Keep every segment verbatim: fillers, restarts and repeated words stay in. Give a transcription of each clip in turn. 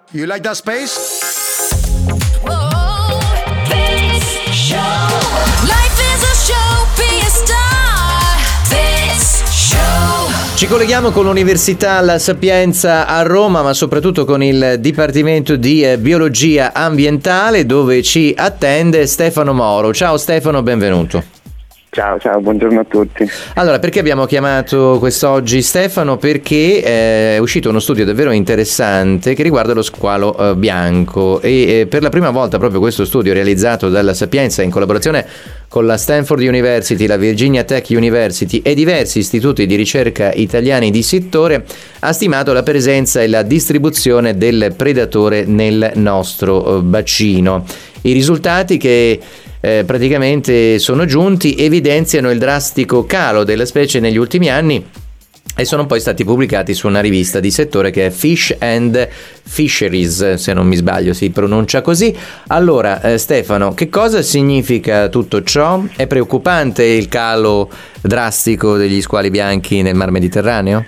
You like that space? Ci colleghiamo con l'Università La Sapienza a Roma, ma soprattutto con il Dipartimento di eh, Biologia Ambientale, dove ci attende Stefano Moro. Ciao Stefano, benvenuto. Ciao, ciao, buongiorno a tutti. Allora, perché abbiamo chiamato quest'oggi Stefano? Perché è uscito uno studio davvero interessante che riguarda lo squalo eh, bianco e eh, per la prima volta proprio questo studio realizzato dalla Sapienza in collaborazione con la Stanford University, la Virginia Tech University e diversi istituti di ricerca italiani di settore ha stimato la presenza e la distribuzione del predatore nel nostro eh, bacino. I risultati che Eh, praticamente sono giunti evidenziano il drastico calo della specie negli ultimi anni e sono poi stati pubblicati su una rivista di settore che è Fish and Fisheries, se non mi sbaglio si pronuncia così. Allora eh, Stefano, che cosa significa tutto ciò? È preoccupante il calo drastico degli squali bianchi nel Mar Mediterraneo?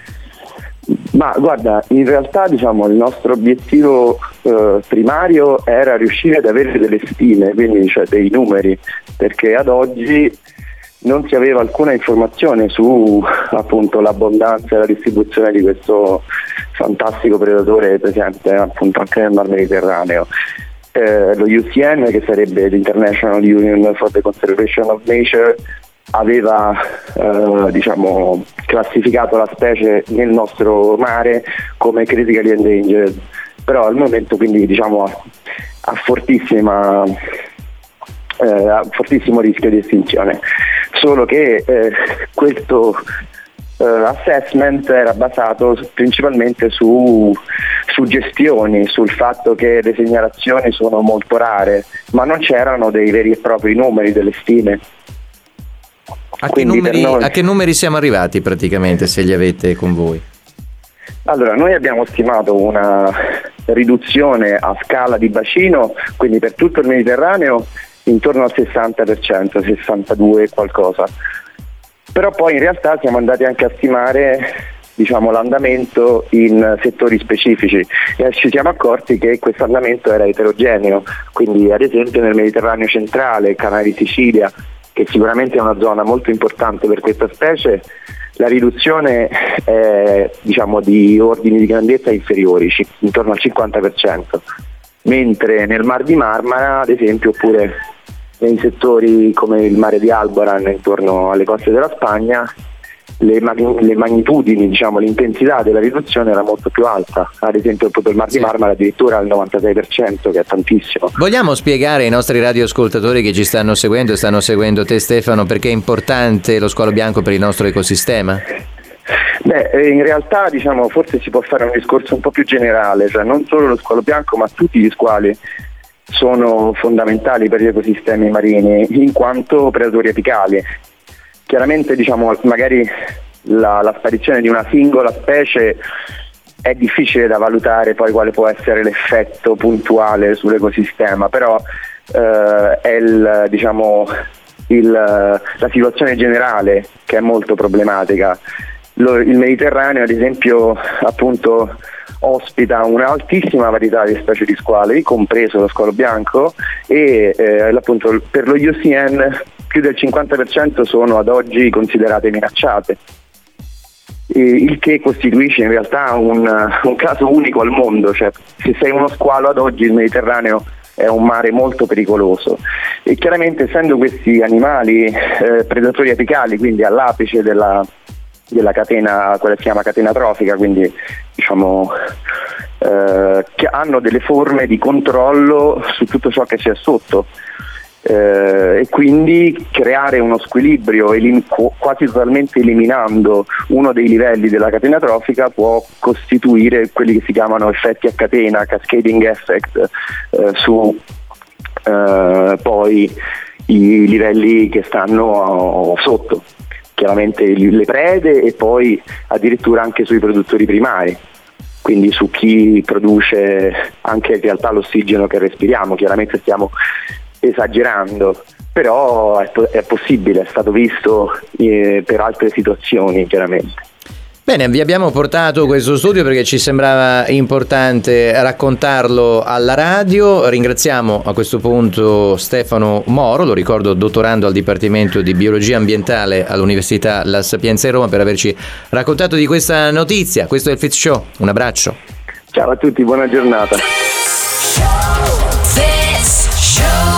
Ma guarda, in realtà diciamo il nostro obiettivo eh, primario era riuscire ad avere delle stime, quindi cioè dei numeri, perché ad oggi non si aveva alcuna informazione su appunto l'abbondanza e la distribuzione di questo fantastico predatore presente appunto anche nel Mar Mediterraneo. Eh, lo U C N, che sarebbe l'International Union for the Conservation of Nature, aveva eh, diciamo classificato la specie nel nostro mare come critically endangered, però al momento quindi diciamo ha, ha fortissima eh, ha fortissimo rischio di estinzione, solo che eh, questo eh, assessment era basato principalmente su suggestioni, sul fatto che le segnalazioni sono molto rare, ma non c'erano dei veri e propri numeri, delle stime. A che, numeri, a che numeri siamo arrivati praticamente, se li avete con voi? Allora, noi abbiamo stimato una riduzione a scala di bacino, quindi per tutto il Mediterraneo, intorno al sessanta per cento, sessantadue e qualcosa. Però poi in realtà siamo andati anche a stimare diciamo, l'andamento in settori specifici e ci siamo accorti che questo andamento era eterogeneo, quindi ad esempio nel Mediterraneo centrale, Canale di Sicilia, che sicuramente è una zona molto importante per questa specie, la riduzione è diciamo, di ordini di grandezza inferiori, intorno al cinquanta per cento, mentre nel Mar di Marmara, ad esempio, oppure nei settori come il mare di Alboran, intorno alle coste della Spagna, le, mag- le magnitudini, diciamo, l'intensità della riduzione era molto più alta. Ad esempio proprio il Mar di Marmara addirittura al novantasei per cento, che è tantissimo. Vogliamo spiegare ai nostri radioascoltatori che ci stanno seguendo e stanno seguendo te Stefano perché è importante lo squalo bianco per il nostro ecosistema? Beh, in realtà diciamo forse si può fare un discorso un po' più generale, cioè non solo lo squalo bianco ma tutti gli squali sono fondamentali per gli ecosistemi marini in quanto predatori apicali. Chiaramente diciamo magari la, la sparizione di una singola specie è difficile da valutare poi quale può essere l'effetto puntuale sull'ecosistema, però eh, è il, diciamo, il, la situazione generale che è molto problematica. Lo, il Mediterraneo ad esempio appunto ospita un'altissima varietà di specie di squali, compreso lo squalo bianco, e eh, appunto per lo U C N più del cinquanta per cento sono ad oggi considerate minacciate, e il che costituisce in realtà un, un caso unico al mondo, cioè se sei uno squalo ad oggi il Mediterraneo è un mare molto pericoloso e chiaramente essendo questi animali eh, predatori apicali, quindi all'apice della della catena, quella che si chiama catena trofica, quindi diciamo eh, che hanno delle forme di controllo su tutto ciò che c'è sotto eh, e quindi creare uno squilibrio elim- quasi totalmente eliminando uno dei livelli della catena trofica può costituire quelli che si chiamano effetti a catena, cascading effect, eh, su eh, poi i livelli che stanno sotto. Chiaramente le prede e poi addirittura anche sui produttori primari, quindi su chi produce anche in realtà l'ossigeno che respiriamo. Chiaramente stiamo esagerando, però è, è possibile, è stato visto eh, per altre situazioni chiaramente. Bene, vi abbiamo portato questo studio perché ci sembrava importante raccontarlo alla radio. Ringraziamo a questo punto Stefano Moro, lo ricordo dottorando al Dipartimento di Biologia Ambientale all'Università La Sapienza di Roma, per averci raccontato di questa notizia. Questo è il Fifth Show, un abbraccio. Ciao a tutti, buona giornata. Show, Fifth Show.